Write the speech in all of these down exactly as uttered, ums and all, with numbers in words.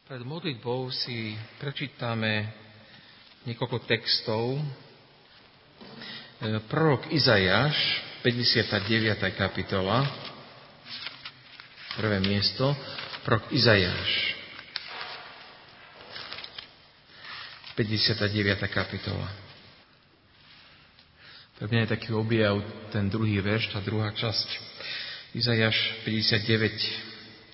Pred modlitbou si prečítame niekoľko textov. Prorok Izaiáš, päťdesiata deviata kapitola, prvé miesto, prorok Izaiáš, päťdesiata deviata kapitola. Pre mňa je taký objav ten druhý verš, tá druhá časť. Izaiáš päťdesiatdeväť.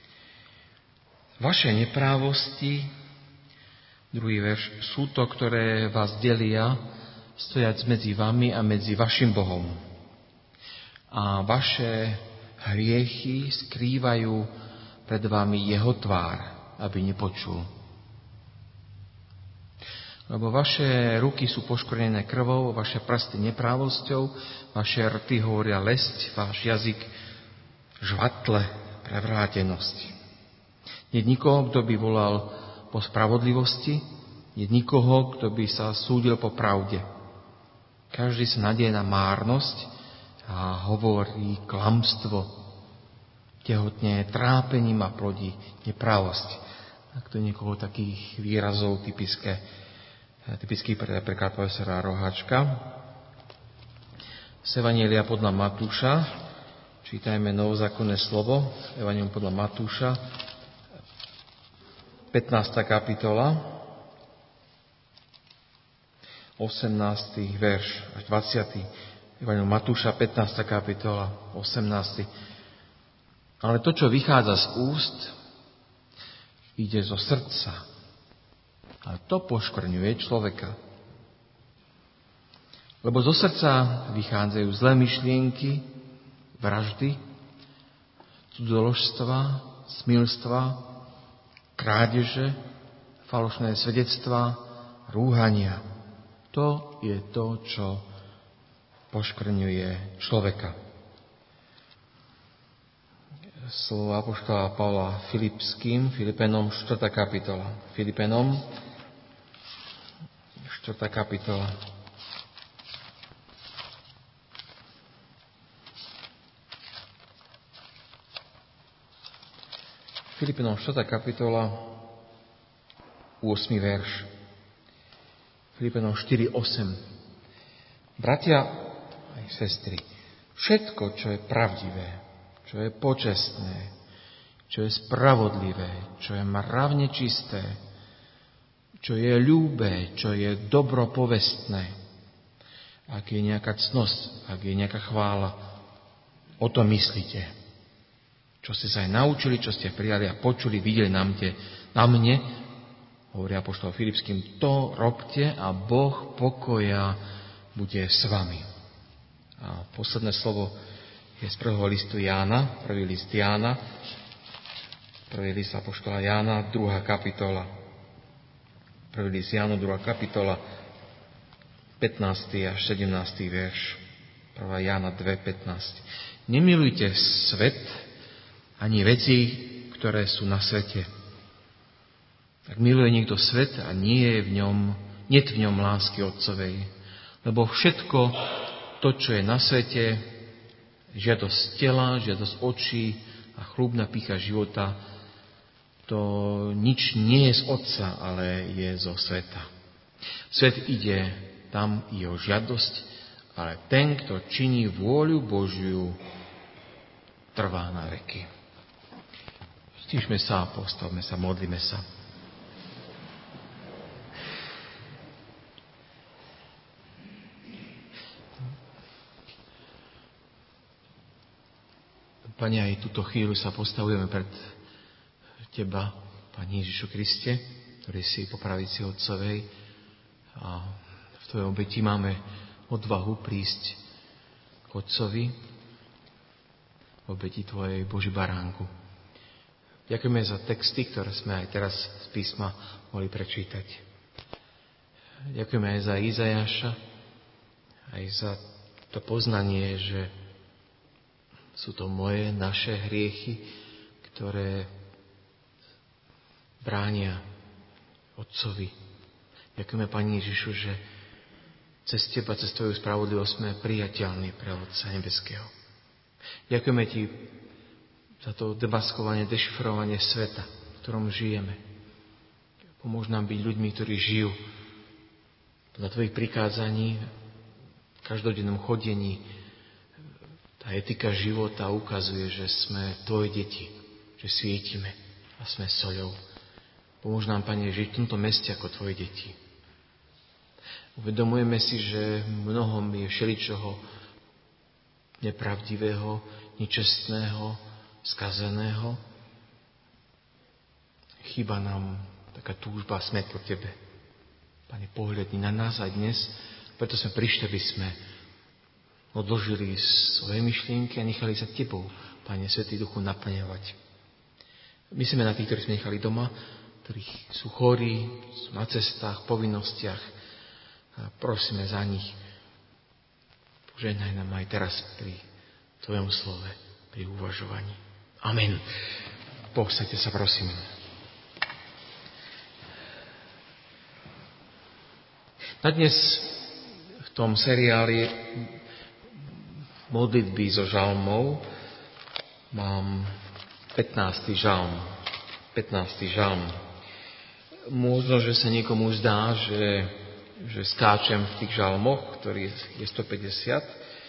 Vaše neprávosti, druhý verš, sú to, ktoré vás delia, stojac medzi vami a medzi vašim Bohom. A vaše hriechy skrývajú pred vami jeho tvár, aby nepočul. Lebo vaše ruky sú poškvrnené krvou, vaše prsty neprávosťou, vaše rty hovoria lesť, váš jazyk žvatle prevrátenosť. Nie nikoho, kto by volal po spravodlivosti, nie nikoho, kto by sa súdil po pravde. Každý sa nadieje na márnosť a hovorí klamstvo. Tehotne trápením a plodí nepravosť. Tak to je niekoho takých výrazov typické, typický preklad profesora Roháčka. Z Evanjelia podľa Matúša, čítajme novozákonné slovo, Evanjelium podľa Matúša, pätnásta kapitola, osemnásty verš až dvadsiaty Evanjelium Matúša, pätnásta kapitola, osemnásty Ale to, čo vychádza z úst, ide zo srdca. A to poškvrňuje človeka. Lebo zo srdca vychádzajú zlé myšlienky, vraždy, cudzoložstva, smilstva, krádeže, falošné svedectvá, rúhania. To je to, čo poškvrňuje človeka. Slovo apoštola Pavla Filipským, Filipenom, štvrtá kapitola. Filipenom, štvrtá kapitola. Filipenom, štvrtá kapitola, ôsmy verš. Filipenom štyri osem. Bratia aj sestry, všetko, čo je pravdivé, čo je počestné, čo je spravodlivé, čo je mravne čisté, čo je ľúbe, čo je dobropovestné, ak je nejaká cnosť, ak je nejaká chvála, o tom myslíte. Čo ste sa aj naučili, čo ste prijali a počuli, videli na mne, na mne hovorí apoštol Filipským, to robte a Boh pokoja bude s vami. A posledné slovo je z prvého listu Jána, prvý list Jána, prvý list apoštola Jána, druhá kapitola. Prvý list Jána, druhá kapitola, pätnásty až sedemnásty verš. prvá Jána dva pätnásť. Nemilujte svet, ani veci, ktoré sú na svete. Ak miluje niekto svet a nie je v ňom, nie je v ňom lásky Otcovej, lebo všetko to, čo je na svete, žiadosť tela, žiadosť očí a chlúbna pýcha života, to nič nie je z Otca, ale je zo sveta. Svet ide, tam jeho žiadosť, ale ten, kto činí vôľu Božiu, trvá na veky. Stíšme sa, postavme sa, modlíme sa. Pane, aj túto chvíľu sa postavujeme pred Teba, Pane Ježišu Kriste, ktorý si po pravici Otcovej, a v Tvojom obeti máme odvahu prísť k Otcovi, v obeti Tvojej Boží baránku. Ďakujeme za texty, ktoré sme aj teraz z písma mohli prečítať. Ďakujeme aj za Izaiáša, aj za to poznanie, že sú to moje, naše hriechy, ktoré bránia Otcovi. Ďakujeme, Pani Ježišu, že cez Teba, cez Tvoju spravodlivosť sme priateľní pre Otca nebeského. Ďakujeme Ti za to demaskovanie, dešifrovanie sveta, v ktorom žijeme. Pomôž nám byť ľuďmi, ktorí žijú podľa tvojich prikázaní v každodennom chodení. Tá etika života ukazuje, že sme tvoje deti, že svietime a sme soľou. Pomôž nám, Pane, žiť v tomto meste ako tvoje deti. Uvedomujeme si, že mnohom je všeličoho nepravdivého, nečestného, skazeného. Chýba nám taká túžba smeť po tebe. Pane, pohľadni na nás aj dnes, preto sme prišli, aby sme odložili svoje myšlienky a nechali sa tebou, Pane Svätý Duchu, naplňovať. Myslíme na tých, ktorí sme nechali doma, ktorí sú chorí, sú na cestách, povinnostiach. A prosíme za nich. Požehnaj nám aj teraz pri tvojom slove, pri uvažovaní. Amen. Posaďte sa, prosím. Na dnes v tom seriáli modlitby zo žalmov mám pätnásty žalm. pätnásty žalm. Možno, že sa niekomu zdá, že, že skáčem v tých žalmoch, ktorých je stopäťdesiat.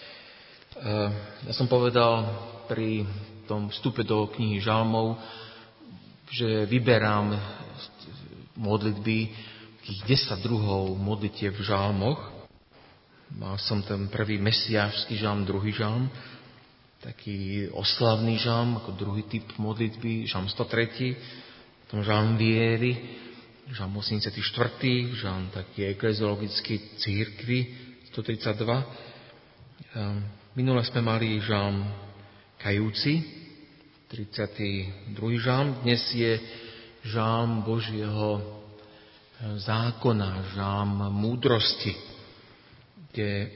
Ja som povedal pri tom vstupe do knihy žalmov, že vyberám modlitby, takých desať druhov modlitieb v žalmoch. Mal som ten prvý mesiášsky žalm, druhý žalm, taký oslavný žalm, ako druhý typ modlitby, žalm sto tri, potom žalm viery, žalm osemdesiaty štvrtý, žalm taký ekleziologický cirkvi, sto tridsaťdva. Minule sme mali žalm kajúci, tridsiaty druhý žalm. Dnes je žalm Božieho zákona, žalm múdrosti, kde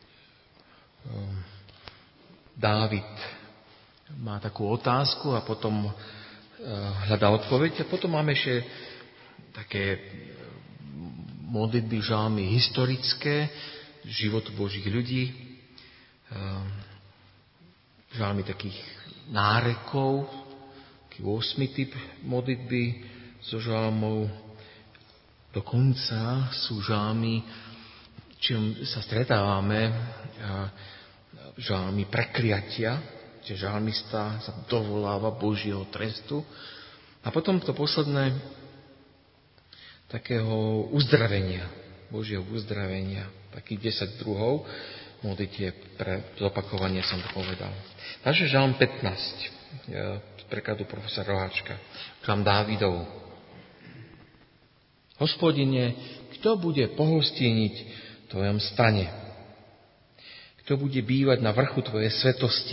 Dávid má takú otázku a potom hľadá odpoveď. A potom máme ešte také modlitby, žalmy historické, život Božích ľudí, žalmy takých nárekov, taký ôsmy typ modlitby zo žalmov. Dokonca sú žalmy, čím sa stretávame, žalmy prekliatia, že žalmista sa dovoláva Božieho trestu. A potom to posledné takého uzdravenia, Božieho uzdravenia, takých desať druhov modlitie pre zopakovanie som to povedal. Takže žalm pätnásť, z prekladu profesora Roháčka, žalm Dávidov. Hospodine, kto bude pohostinniť v tvojom stane? Kto bude bývať na vrchu tvojej svetosti?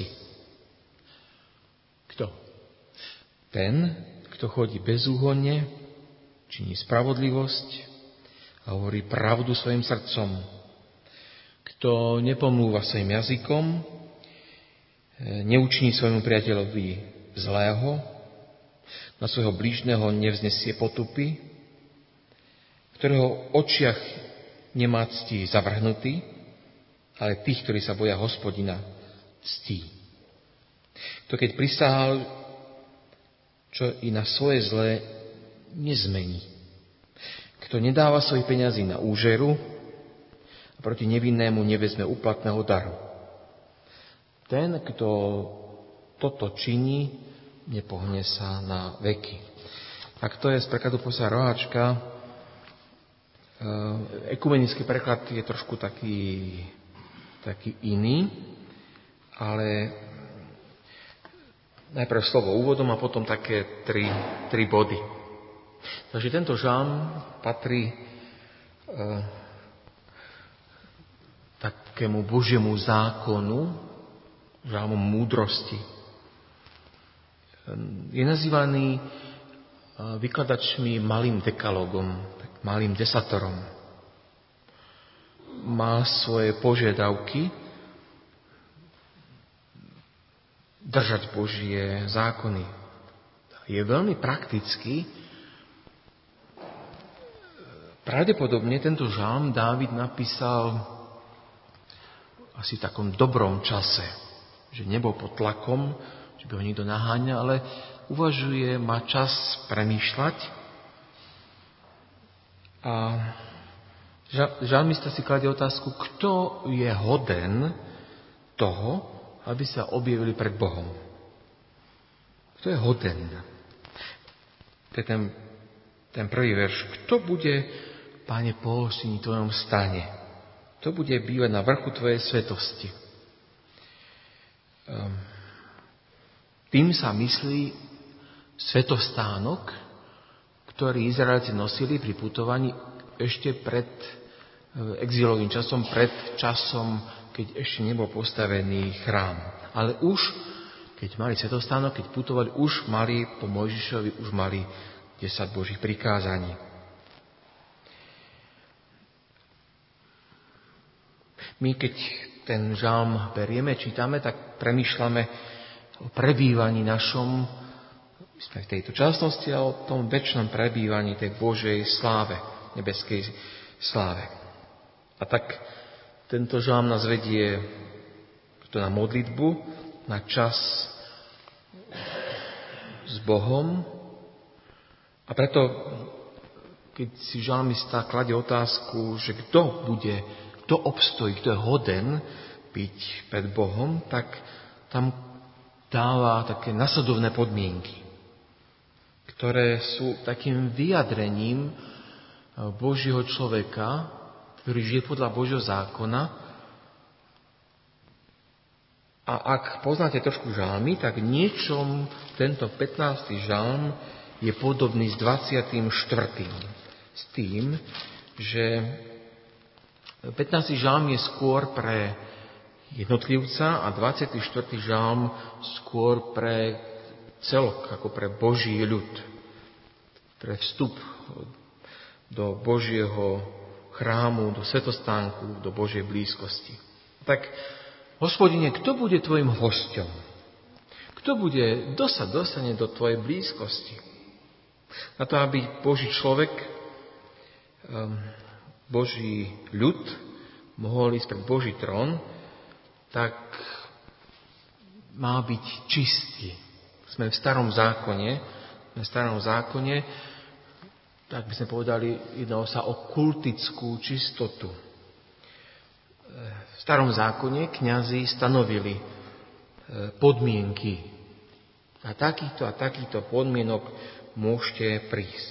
Kto? Ten, kto chodí bezúhonne, činí spravodlivosť a hovorí pravdu svojim srdcom. Kto nepomlúva svojim jazykom, neučiní svojmu priateľovi zlého, na svojho blížneho nevznesie potupy, v ktorého očiach nemá cti zavrhnutý, ale tých, ktorí sa boja Hospodina, ctí. Kto keď prisahal, čo i na svoje zlé nezmení. Kto nedáva svojich peňazí na úžeru a proti nevinnému nevezme úplatného daru. Ten, kto toto činí, nepohne sa na veky. Tak to je z prekladu profesora Roháčka. Ekumenický preklad je trošku taký, taký iný, ale najprv slovo úvodom a potom také tri, tri body. Takže tento žalm patrí e, takému Božiemu zákonu, žalmom múdrosti. Je nazývaný vykladačmi malým dekalogom, malým desatorom. Má svoje požiadavky držať Božie zákony. Je veľmi praktický. Pravdepodobne tento žalm Dávid napísal asi v takom dobrom čase, že nebol pod tlakom, že by ho niekto naháňal, ale uvažuje, má čas premýšľať A žalmista si kladie otázku, kto je hoden toho, aby sa objavili pred Bohom. Kto je hoden? To je ten, ten prvý verš. Kto bude, Pane, pohostinný tvojom stane? Kto bude bývať na vrchu tvojej svetosti? Um, tým sa myslí svetostánok, ktorý Izraelci nosili pri putovaní ešte pred exilovým časom, pred časom, keď ešte nebol postavený chrám. Ale už, keď mali svetostánok, keď putovali, už mali po Mojžišovi, už mali desať Božích prikázaní. My, keď ten žalm berieme, čítame, tak premýšľame o prebývaní našom, sme v tejto časnosti, a o tom večnom prebývaní tej Božej sláve, nebeskej sláve. A tak tento žalm nás vedie to na modlitbu, na čas s Bohom. A preto, keď si žalmista kladie otázku, že kto bude, kto obstojí, kto je hoden byť pred Bohom, tak tam dáva také nasledovné podmienky, ktoré sú takým vyjadrením Božieho človeka, ktorý žije podľa Božieho zákona. A ak poznáte trošku žalmy, tak niečom tento pätnásty žalm je podobný s dvadsiatym štvrtým S tým, že pätnásty žalm je skôr pre jednotlivca a dvadsiaty štvrtý žalm skôr pre celok, ako pre Boží ľud. Pre vstup do Božieho chrámu, do svetostánku, do Božej blízkosti. Tak, Hospodine, kto bude tvojim hosťom? Kto bude, kto sa dostane do tvojej blízkosti? Na to, aby Boží človek, Boží ľud mohol ísť pred Boží trón, tak má byť čistý. Sme v starom zákone, sme v starom zákone, tak by sme povedali, jednalo sa o kultickú čistotu. V starom zákone kňazi stanovili podmienky. A takýchto a takýchto podmienok môžete prísť.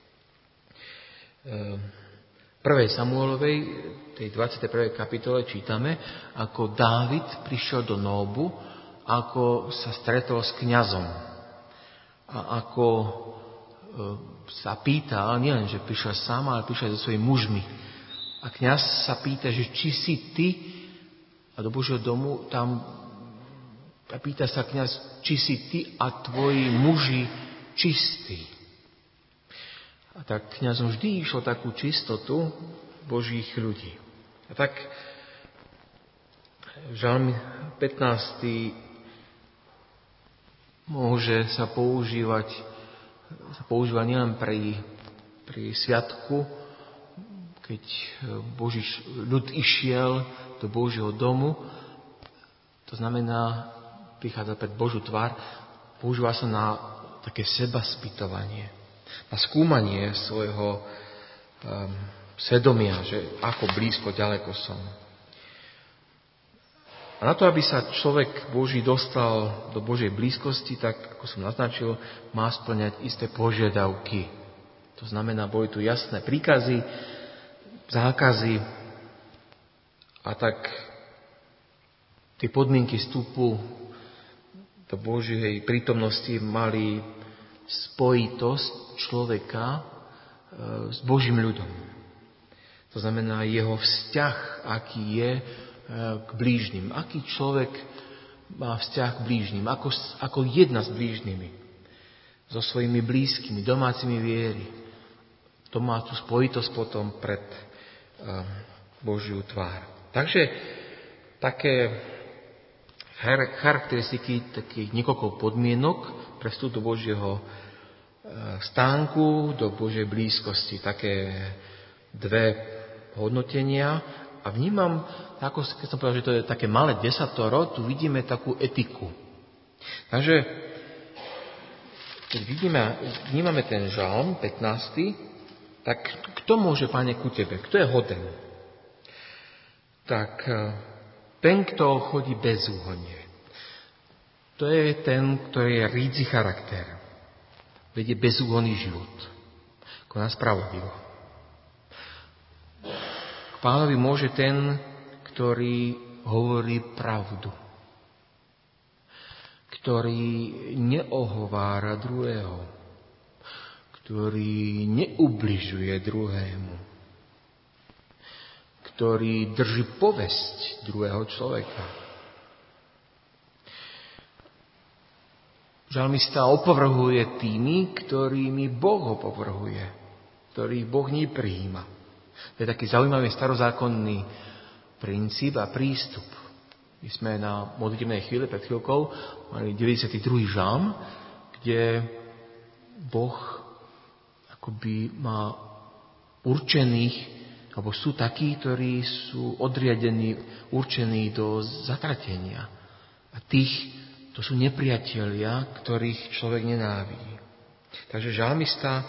V prvej Samuelovej, tej dvadsiatej prvej kapitole čítame, ako Dávid prišiel do Nóbu, ako sa stretol s kňazom a ako sa pýtal, nielen, že prišiel sám, ale prišiel so svojimi mužmi. A kňaz sa pýta, že či si ty, a do Božieho domu tam a pýta sa kňaz, či si ty a tvoji muži čistí. A tak kňazom vždy išlo takú čistotu Božích ľudí. A tak žalm pätnásty môže sa používať sa používa nielen pri, pri sviatku, keď Boží ľud išiel do Božieho domu, to znamená, prichádza pred Božiu tvár, používa sa na také sebaspytovanie, na skúmanie svojho um, svedomia, že ako blízko, ďaleko som. A na to, aby sa človek Boží dostal do Božej blízkosti, tak, ako som naznačil, má spĺňať isté požiadavky. To znamená, boli tu jasné príkazy, zákazy, a tak tie podmienky vstupu do Božej prítomnosti mali spojitosť človeka s Božím ľudom. To znamená jeho vzťah, aký je k blížnym. Aký človek má vzťah k blížnym? Ako, ako jedna s blížnymi? So svojimi blízkymi, domácimi viery. To má tú spojitosť potom pred um, Božiu tvár. Takže také charakteristiky, takých niekoľko podmienok pre vstup do Božieho stánku, do Božej blízkosti. Také dve hodnotenia. A vnímam, ako keď som povedal, že to je také malé desatoro, tu vidíme takú etiku. Takže, keď vidíme, vnímame ten žalm pätnásty, Tak kto môže, Pane, ku Tebe? Kto je hoden? Tak ten, kto chodí bezúhonne. To je ten, ktorý je rídzi charakter. Vedie bezúhonný život. Koná spravodlivo. K Pánovi môže ten, ktorý hovorí pravdu. Ktorý neohovára druhého. Ktorý neubližuje druhému. Ktorý drží povesť druhého človeka. Žalmista opovrhuje tými, ktorými Boh ho opovrhuje, ktorých Boh neprijíma. To je taký zaujímavý starozákonný princíp a prístup. My sme na modlitebnej chvíli pred chvíľkou mali deväťdesiaty druhý žalm, kde Boh akoby má určených, alebo sú takí, ktorí sú odriadení, určení do zatratenia. A tých to sú nepriatelia, ktorých človek nenávidí. Takže žalmista um,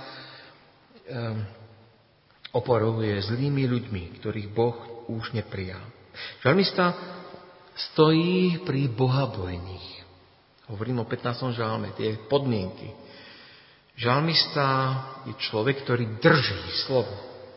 opovrhuje zlými ľuďmi, ktorých Boh už neprijal. Žalmista stojí pri bohabojných. Hovorím o pätnástom žalme, tie podmienky. Žalmista je človek, ktorý drží slovo.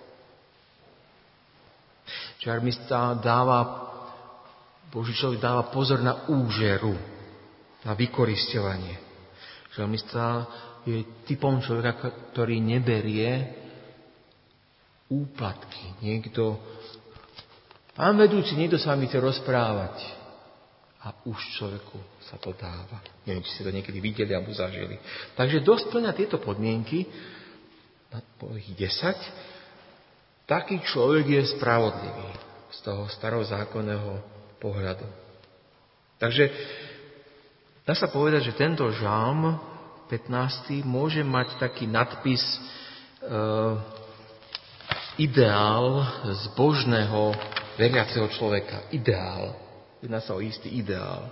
Žalmista dáva, Boží človek dáva pozor na úžeru, na vykorisťovanie. Žalmista je typom človeka, ktorý neberie úplatky. Niekto, pán vedúci, niekto sa mi chce rozprávať. A už človeku sa to dáva. Neviem, či ste to niekedy videli alebo zažili. Takže dosť plňa tieto podmienky, na ich desať, taký človek je spravodlivý z toho starozákonného pohľadu. Takže dá sa povedať, že tento žalm pätnásty môže mať taký nadpis e, ideál zbožného veriaceho človeka. Ideál. Jedná sa o istý ideál.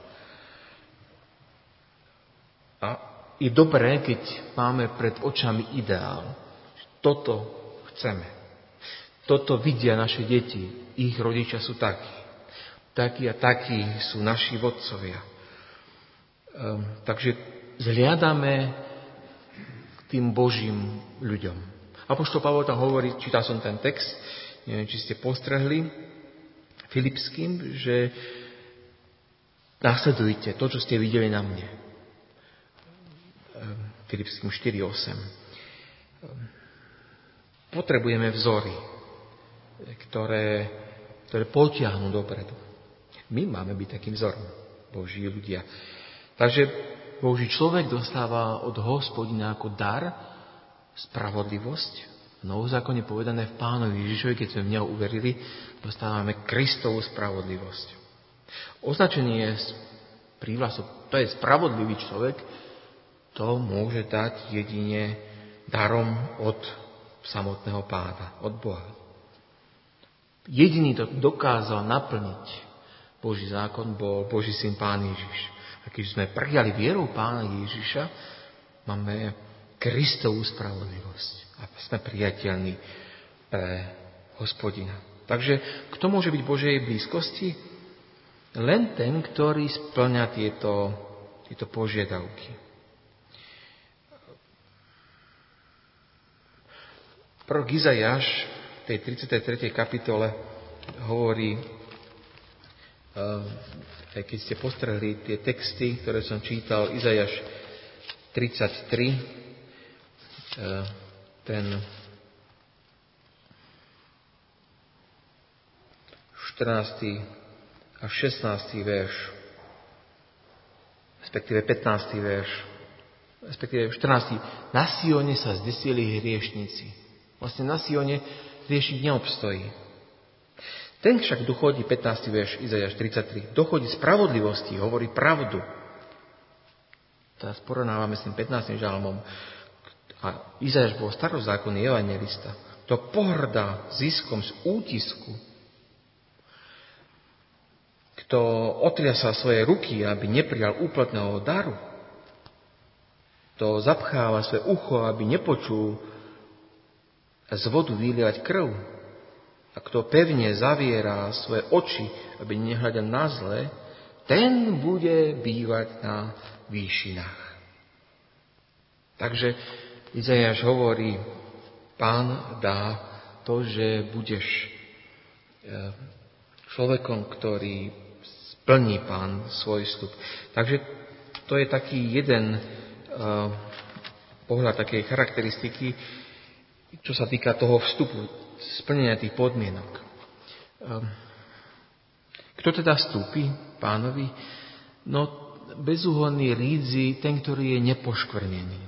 A je dobré, keď máme pred očami ideál. Toto chceme. Toto vidia naše deti. Ich rodičia sú takí. Takí a takí sú naši vodcovia. Um, takže zhliadame k tým Božím ľuďom. Apoštol Pavol tam hovorí, čítal som ten text, neviem, či ste postrehli, Filipským, že nasledujte to, čo ste videli na mne. Um, Filipským štyri osem. Um, potrebujeme vzory, ktoré, ktoré potiahnú dopredu. My máme byť takým vzorom, Boží ľudia. Takže Boží človek dostáva od Hospodina ako dar spravodlivosť. V Novozákone povedané v Pánovi Ježišovi, keď sme v Neho uverili, dostávame Kristovú spravodlivosť. Označenie prívlastok, to je spravodlivý človek, to môže dať jedine darom od samotného Pána, od Boha. Jediný to dokázal naplniť Boží zákon, bol Boží syn Pán Ježiš. A keď sme prijali vierou Pána Ježiša, máme Kristovú spravodlivosť. A sme priateľní pre Hospodina. Takže kto môže byť v Božej blízkosti? Len ten, ktorý spĺňa tieto, tieto požiadavky. Prorok Izajáš v tej tridsiatej tretej kapitole hovorí, aj keď ste postrehli tie texty, ktoré som čítal, Izajáš tridsaťtri, ten štrnásty a šestnásty verš, respektíve pätnásty verš, respektíve štrnásty. Na Sione sa zdesili hriešnici. Vlastne na Sione hriešnik neobstojí. Ten však dochodí, pätnásty verš, Izajáš tridsaťtri, dochodí spravodlivosti, hovorí pravdu. Teraz porovnávame s tým pätnástym žalmom. A Izajáš bol starozákonný evanjelista. To pohrdá ziskom z útisku. Kto otriasal svoje ruky, aby neprijal úplatného daru. To zapcháva svoje ucho, aby nepočul z vodu vylievať krv. A kto pevne zaviera svoje oči, aby nehľadal na zlé, ten bude bývať na výšinách. Takže Izaiáš hovorí, Pán dá to, že budeš človekom, ktorý splní Pán svoj sľub. Takže to je taký jeden uh, pohľad takej charakteristiky, čo sa týka toho vstupu, splnenia tých podmienok. Um, kto teda vstúpi Pánovi? No, bezúhonný rídzi, ten, ktorý je nepoškvrnený.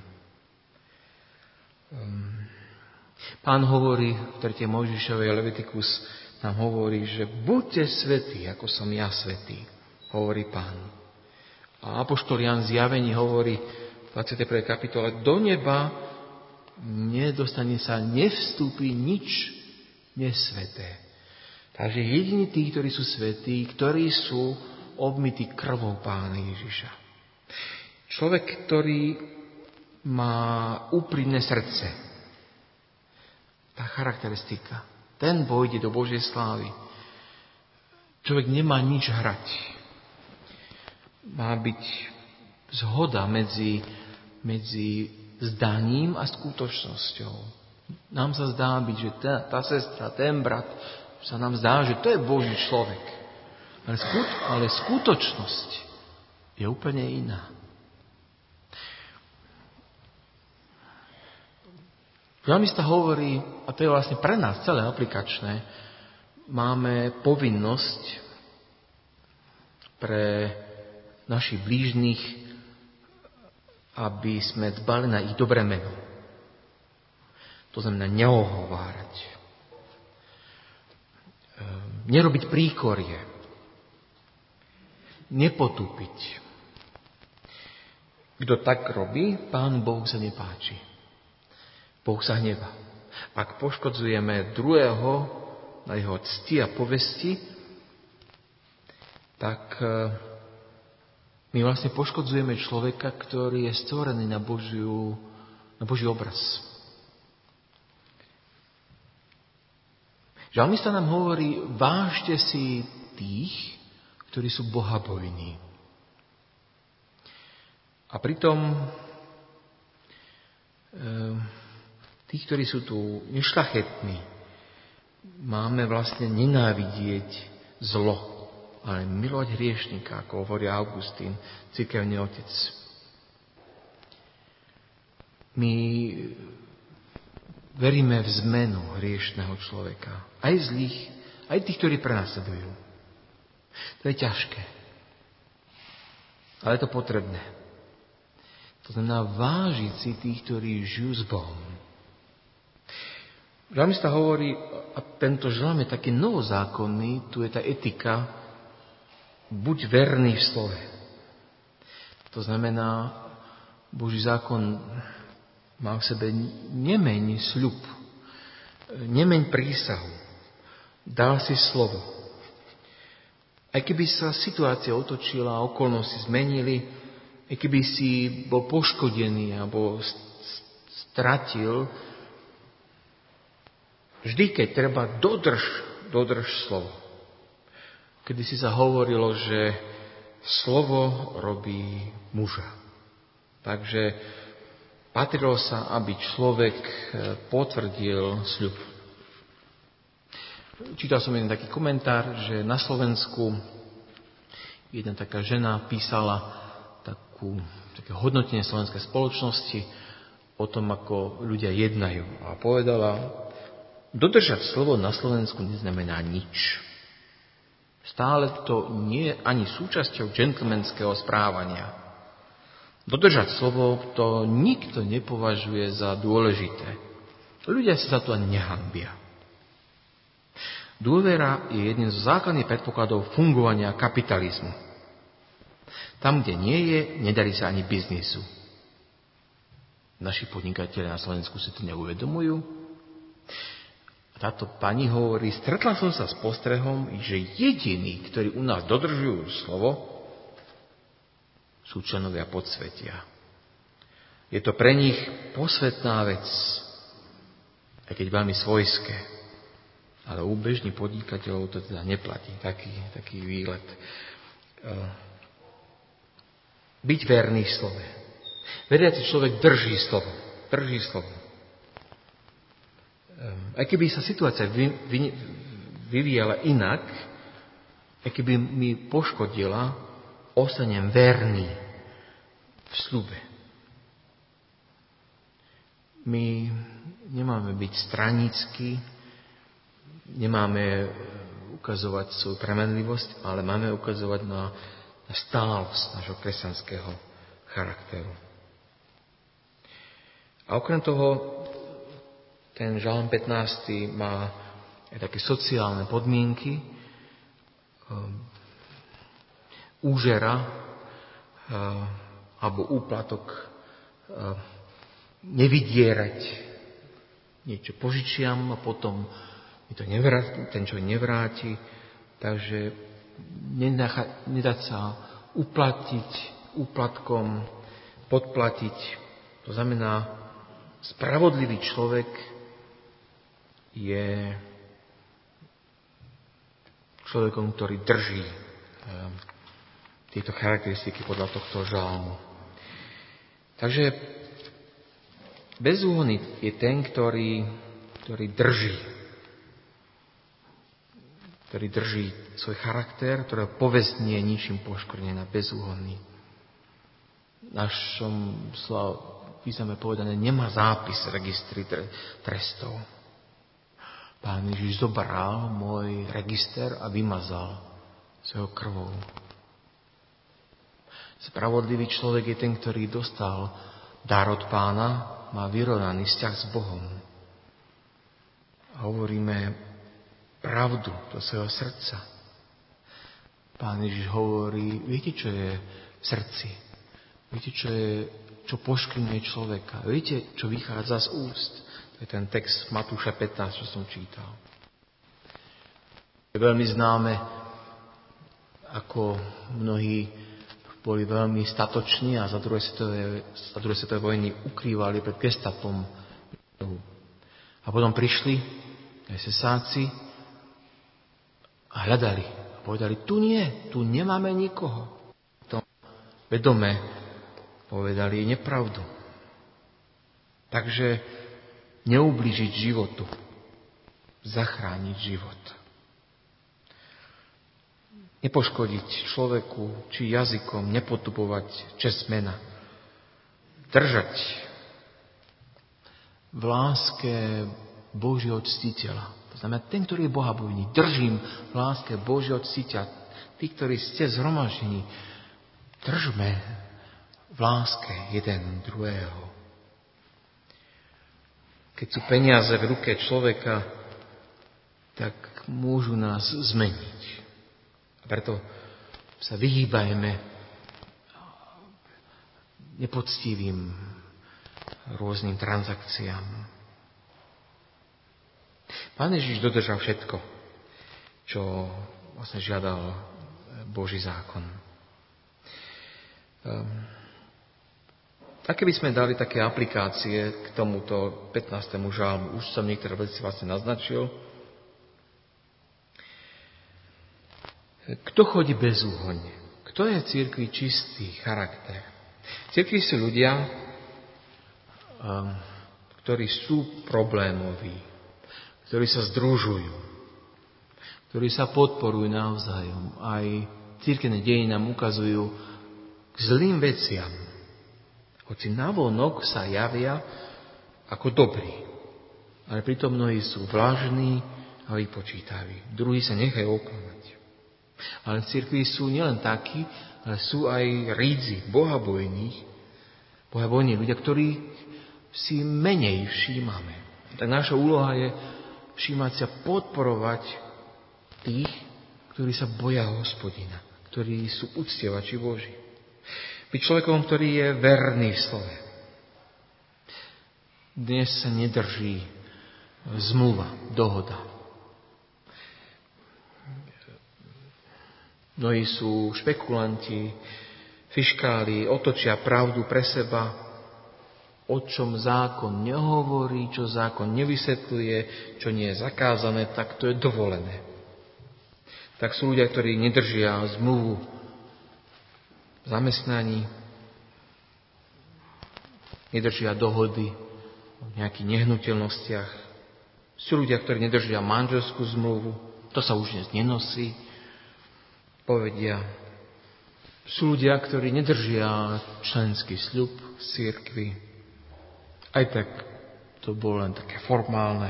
Um, Pán hovorí v tretej Mojžišovej Levitikus, nám hovorí, že buďte svätí, ako som ja svätý, hovorí Pán. A apoštol Ján v Zjavení hovorí v dvadsiatej prvej kapitole, do neba nedostane sa, nevstúpi nič nesväté. Takže jediní tí, ktorí sú svätí, ktorí sú obmytí krvou Pána Ježiša. Človek, ktorý má úprimné srdce, tá charakteristika, ten vojde do Božej slávy. Človek nemá nič hrať. Má byť zhoda medzi, medzi zdaním a skutočnosťou. Nám sa zdá byť, že tá, tá sestra, ten brat, sa nám zdá, že to je Boží človek. Ale, skut, ale skutočnosť je úplne iná. Žalmista hovorí, a to je vlastne pre nás celé aplikačné, máme povinnosť pre našich blížnych, aby sme dbali na ich dobré meno. To znamená neohovárať. Nerobiť príkorie. Nepotúpiť. Kto tak robí, Pán Bohu sa nepáči. Boh sa hnevá. Ak poškodzujeme druhého na jeho cti a povesti, tak my vlastne poškodzujeme človeka, ktorý je stvorený na, Božiu, na Boží obraz. Žalmista nám hovorí, vážte si tých, ktorí sú bohabojní. A pritom e, Tí, ktorí sú tu nešľachetní, máme vlastne nenávidieť zlo, ale milovať hriešnika, ako hovorí Augustín, cirkevný otec. My veríme v zmenu hriešného človeka. Aj zlých, aj tých, ktorí prenasledujú. To je ťažké. Ale je to potrebné. To znamená vážiť si tých, ktorí žijú s Bohom. Žalmista hovorí, a tento žalm je taký novozákonný, tu je tá etika, buď verný v slove. To znamená, Boží zákon má v sebe nemeň sľub, nemeň prísahu, dal si slovo. Aj keby sa situácia otočila, okolnosti zmenili, aj keby si bol poškodený alebo stratil, vždy, keď treba, dodrž, dodrž slovo. Kedy si sa hovorilo, že slovo robí muža. Takže patrilo sa, aby človek potvrdil sľub. Čítal som jeden taký komentár, že na Slovensku jedna taká žena písala takú, také hodnotenie slovenskej spoločnosti o tom, ako ľudia jednajú. A povedala, dodržať slovo na Slovensku neznamená nič. Stále to nie je ani súčasťou džentlmenského správania. Dodržať slovo to nikto nepovažuje za dôležité. Ľudia sa za to ani nehanbia. Dôvera je jedným z základných predpokladov fungovania kapitalizmu. Tam, kde nie je, nedarí sa ani biznisu. Naši podnikatelia na Slovensku si to neuvedomujú. Táto pani hovorí, stretla som sa s postrehom, že jediní, ktorí u nás dodržujú slovo, sú členovia podsvetia. Je to pre nich posvetná vec. aj keď veľmi svojské. Ale u bežných podnikateľov to teda neplatí, taký, taký výlet. Byť verný slove. Veriaci človek drží slovo. Drží slovo. Aj keby sa situácia vy, vy, vyvíjala inak, aj keby mi poškodila, ostanem verný v sľube. My nemáme byť stranícky, nemáme ukazovať svoju premenlivosť, ale máme ukazovať na, na stálosť nášho kresťanského charakteru. A okrem toho, ten žalm pätnásty má aj také sociálne podmienky, um, úžera uh, alebo úplatok uh, nevydierať. Niečo požičiam a potom mi to nevráti, ten človek nevráti. Takže nedať sa uplatiť úplatkom, podplatiť. To znamená, spravodlivý človek je človekom, ktorý drží um, tieto charakteristiky podľa tohto žalmu. Takže bezúhonný je ten, ktorý, ktorý drží. Ktorý drží svoj charakter, ktorého povesť nie je ničím poškvrnená, bezúhonný. V našom písame povedané, nemá zápis v registri trestov. Pán Ježiš zobral môj register a vymazal svojou krvou. Spravodlivý človek je ten, ktorý dostal dar od Pána, má vyrovnaný vzťah s Bohom. A hovoríme pravdu do svojho srdca. Pán Ježiš hovorí, viete, čo je v srdci? Viete, čo je, čo poškvrňuje človeka? Viete, čo vychádza z úst? To je ten text Matúša pätnásť, čo som čítal. Je veľmi známe, ako mnohí boli veľmi statoční a za druhé svetovej, za druhé svetovej vojny ukrývali pred gestapom. A potom prišli aj sesáci a hľadali. A povedali, tu nie, tu nemáme nikoho. To vedome povedali nepravdu. Takže neublížiť životu, zachrániť život. Nepoškodiť človeku či jazykom, nepotupovať česť mena. Držať v láske Božieho ctiteľa. To znamená, ten, ktorý je bohabojný, držím v láske Božieho ctiteľa. Tí, ktorí ste zhromaždení, držme v láske jeden druhého. Keď sú peniaze v ruke človeka, tak môžu nás zmeniť. A preto sa vyhýbajme nepoctivým rôznym transakciám. Pán Ježiš dodržal všetko, čo vlastne žiadal Boží zákon. Um, A keby sme dali také aplikácie k tomuto pätnástemu žalmu, už som niektoré veci vlastne naznačil. Kto chodí bezúhonne? Kto je v cirkvi čistý charakter? V cirkvi sú ľudia, um, ktorí sú problémoví, ktorí sa združujú, ktorí sa podporujú navzájom. Aj cirkevné dejiny nám ukazujú k zlým veciam, hoci navonok sa javia ako dobrí. Ale pritom mnohí sú vlažní a vypočítaví. Druhí sa nechajú oklamať. Ale v cirkvi sú nielen takí, ale sú aj rídzi, bohabojní, bohabojní ľudia, ktorí si menej všímame. Tak naša úloha je všímať sa, podporovať tých, ktorí sa boja Hospodina, ktorí sú uctievači Boží. Byť človekom, ktorý je verný v slove. Dnes sa nedrží zmluva, dohoda. Mnohí sú špekulanti, fiškáli, otočia pravdu pre seba o čom zákon nehovorí, čo zákon nevysvetľuje, čo nie je zakázané, tak to je dovolené. Tak sú ľudia, ktorí nedržia zmluvu v zamestnaní, nedržia dohody o nejakých nehnuteľnostiach. Sú ľudia, ktorí nedržia manželskú zmluvu, to sa už dnes nenosí, povedia. Sú ľudia, ktorí nedržia členský sľub v cirkvi. Aj tak to bolo len také formálne.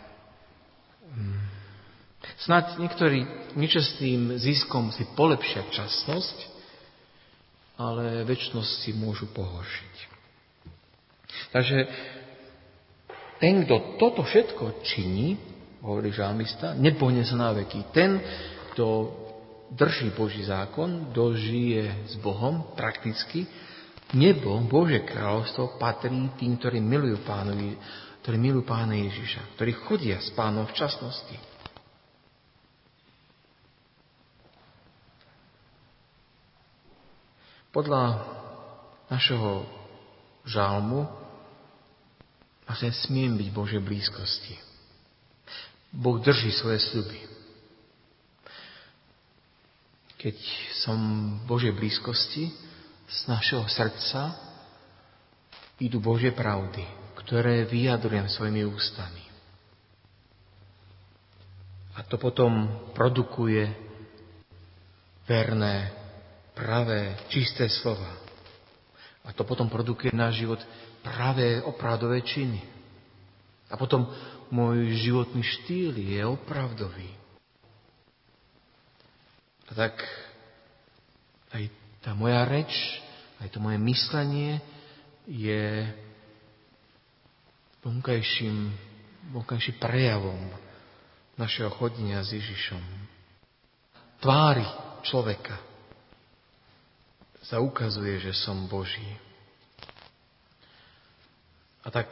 Snáď niektorí nečestným ziskom si polepšia časnosť, ale večnosť si môžu pohoršiť. Takže ten, kto toto všetko činí, hovorí žalmista, nepohne sa na veky. Ten, kto drží Boží zákon, kto žije s Bohom prakticky, nebo, Božie kráľovstvo patrí tým, ktorí milujú pánovi, ktorí milujú Pána Ježiša, ktorí chodia s Pánom v časnosti. Podľa našeho žalmu vlastne smiem byť v Božej blízkosti. Boh drží svoje sľuby. Keď som v Božej blízkosti, z našeho srdca idú Božie pravdy, ktoré vyjadrujem svojimi ústami. A to potom produkuje verné, pravé, čisté slova. A to potom produkuje náš život pravé, opravdové činy. A potom môj životný štýl je opravdový. A tak aj tá moja reč, aj to moje myslenie je vonkajším, vonkajším prejavom našeho chodenia s Ježišom. Tvári človeka sa ukazuje, že som Boží. A tak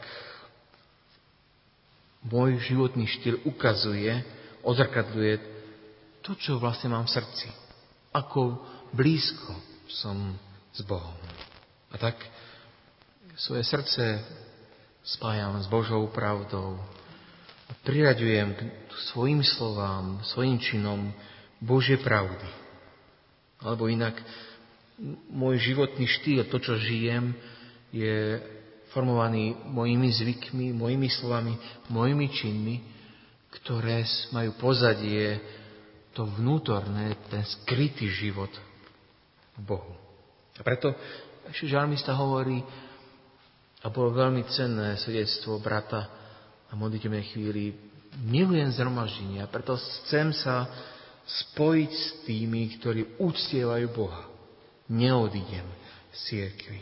môj životný štýl ukazuje, odzrkadľuje to, čo vlastne mám v srdci. Ako blízko som s Bohom. A tak svoje srdce spájam s Božou pravdou a priraďujem k svojim slovám, svojim činom Božie pravdy. Alebo inak, môj životný štýl, to, čo žijem, je formovaný mojimi zvykmi, mojimi slovami, mojimi činmi, ktoré majú pozadie to vnútorné, ten skrytý život Bohu. A preto ešte žalmista hovorí, a bolo veľmi cenné svedectvo brata a modlitebnej chvíli, milujem zhromaždenie, a preto chcem sa spojiť s tými, ktorí uctievajú Boha. Neodídem z cirkvi.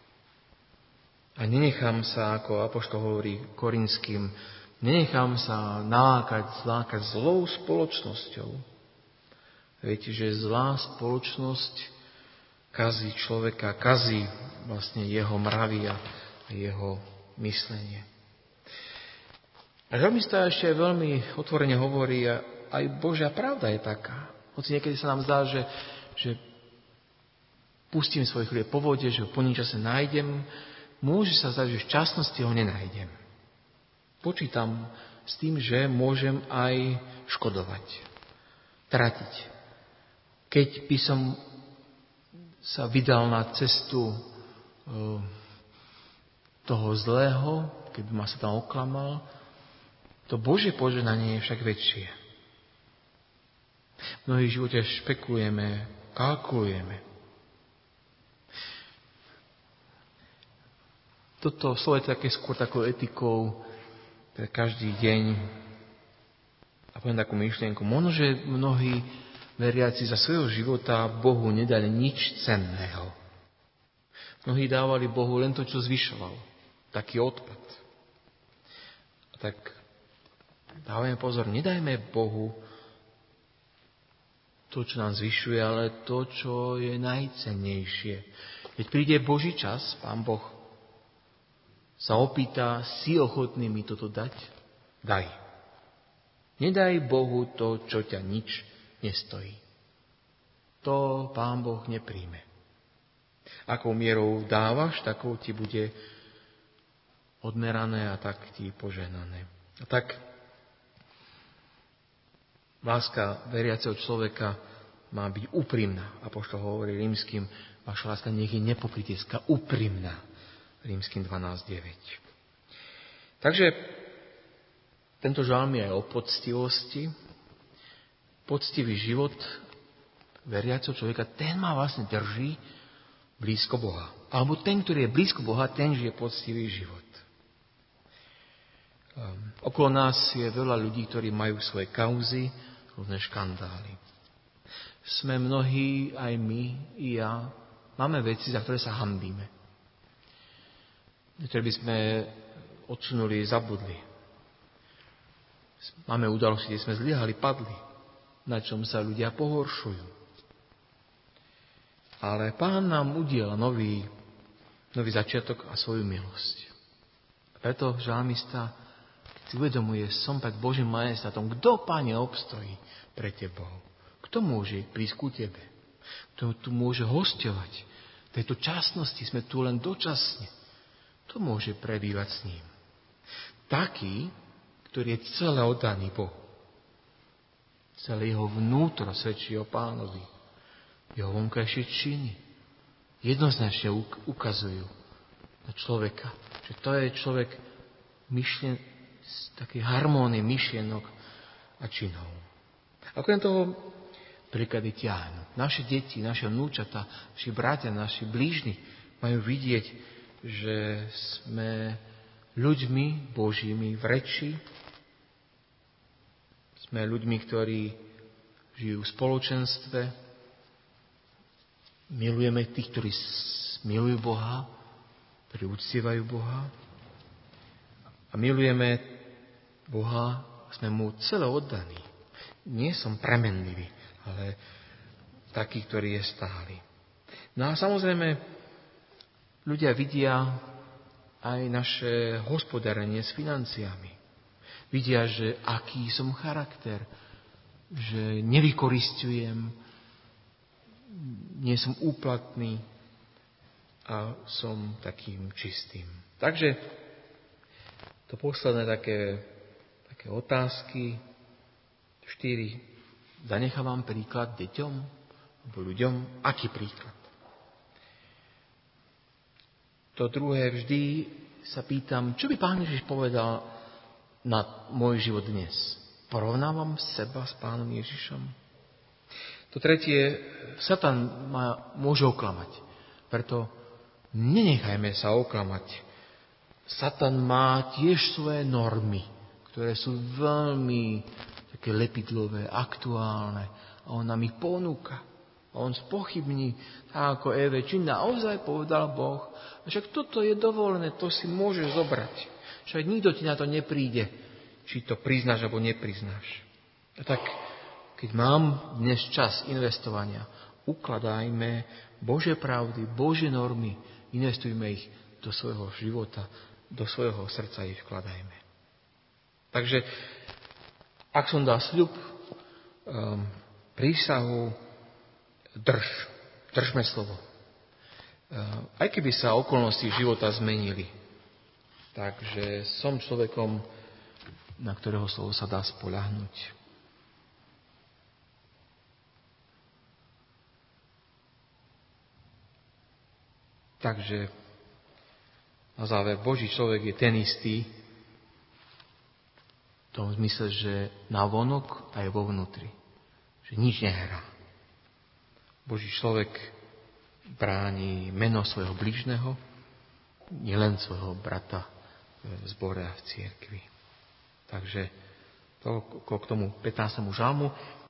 A nenechám sa, ako apoštol hovorí Korinským, nenechám sa nalákať, zlákať zlou spoločnosťou. Viete, že zlá spoločnosť kazí človeka, kazí vlastne jeho mravy a jeho myslenie. A žalmista ešte veľmi otvorene hovorí, a aj Božia pravda je taká. Hoci niekedy sa nám zdá, že, že pustím svoj chlieb po vode, že ho po čase nájdem, môže sa zdať, že v časnosti ho nenájdem. Počítam s tým, že môžem aj škodovať, tratiť. Keď by som sa vydal na cestu toho zlého, keby ma sa tam oklamal, to Božie požehnanie je však väčšie. V mnohých živote špekulujeme, kalkulujeme. Toto slovo je také skôr takou etikou pre každý deň. A poviem takú myšlienku. Možno, že mnohí veriaci za svojho života Bohu nedali nič cenného. Mnohí dávali Bohu len to, čo zvyšoval. Taký odpad. A tak dávajme pozor, nedajme Bohu to, čo nám zvyšuje, ale to, čo je najcennejšie. Keď príde Boží čas, Pán Boh sa opýta, si ochotný mi toto dať? Daj. Nedaj Bohu to, čo ťa nič nestojí. To Pán Boh nepríjme. Akou mierou dávaš, takou ti bude odmerané a tak ti požehnané. A tak láska veriaceho človeka má byť úprimná. Apoštol hovorí rímskym, vaša láska nech je nepokrytecká, úprimná. Rímskym dvanásť deväť. Takže tento žalm je aj o poctivosti. Poctivý život veriaceho človeka, ten ma vlastne drží blízko Boha. Alebo ten, ktorý je blízko Boha, ten žije poctivý život. Um, okolo nás je veľa ľudí, ktorí majú svoje kauzy, rôzne škandály. Sme mnohí, aj my, i ja, máme veci, za ktoré sa hanbíme. Ktoré by sme odsunuli, zabudli. Máme udalosti, kde sme zlyhali, padli, na čom sa ľudia pohoršujú. Ale Pán nám udiel nový, nový začiatok a svoju milosť. A preto žalmista, keď si uvedomuje, som pred Božím majestátom, kto, Pane, obstojí pre Tebou? Kto môže prísť ku Tebe? Kto tu môže hosťovať? V tejto časnosti sme tu len dočasne. Kto môže prebývať s ním? Taký, ktorý je celé oddaný Bohu. Celé jeho vnútro svedčí o Pánovi. Jeho vonkajšie činy jednoznačne ukazujú na človeka, že to je človek myšlien, takej harmónie myšlienok a činov. Ako len toho príklady ťahnú. Naše deti, naše vnúčata, naši bratia, naši blížni majú vidieť, že sme ľuďmi Božími v reči, sme ľuďmi, ktorí žijú v spoločenstve, milujeme tých, ktorí milujú Boha, ktorí uctievajú Boha a milujeme Boha a sme mu celé oddaní. Nie som premenlivý, ale taký, ktorý je stály. No a samozrejme, ľudia vidia aj naše hospodárenie s financiami. Vidia, že aký som charakter, že nevykoristujem, nie som úplatný a som takým čistým. Takže to posledné také, také otázky, štyri. Zanechávam príklad deťom alebo ľuďom. Aký príklad? To druhé, vždy sa pýtam, čo by Pán Ježiš povedal na môj život dnes. Porovnávam seba s Pánom Ježišom. To tretie, Satan ma môže oklamať. Preto nenechajme sa oklamať. Satan má tiež svoje normy, ktoré sú veľmi také lepidlové, aktuálne. A on nám ich ponúka. A on spochybní, tak ako Eve, či naozaj povedal Boh. A však toto je dovolené, to si môžeš zobrať. Však nikto ti na to nepríde, či to priznáš, alebo nepriznáš. A tak, keď mám dnes čas investovania, ukladajme Božie pravdy, Božie normy, investujme ich do svojho života, do svojho srdca ich vkladajme. Takže, ak som dal sľub, um, prísahu, drž, držme slovo. Um, aj keby sa okolnosti života zmenili, takže som človekom, na ktorého slovo sa dá spoľahnúť. Takže na záver, Boží človek je ten istý, v tom zmysle, že navonok aj vo vnútri. Že nič nehrá. Boží človek bráni meno svojho bližného, nielen svojho brata v zbore a v cirkvi. Takže to k tomu pätnástemu žalmu.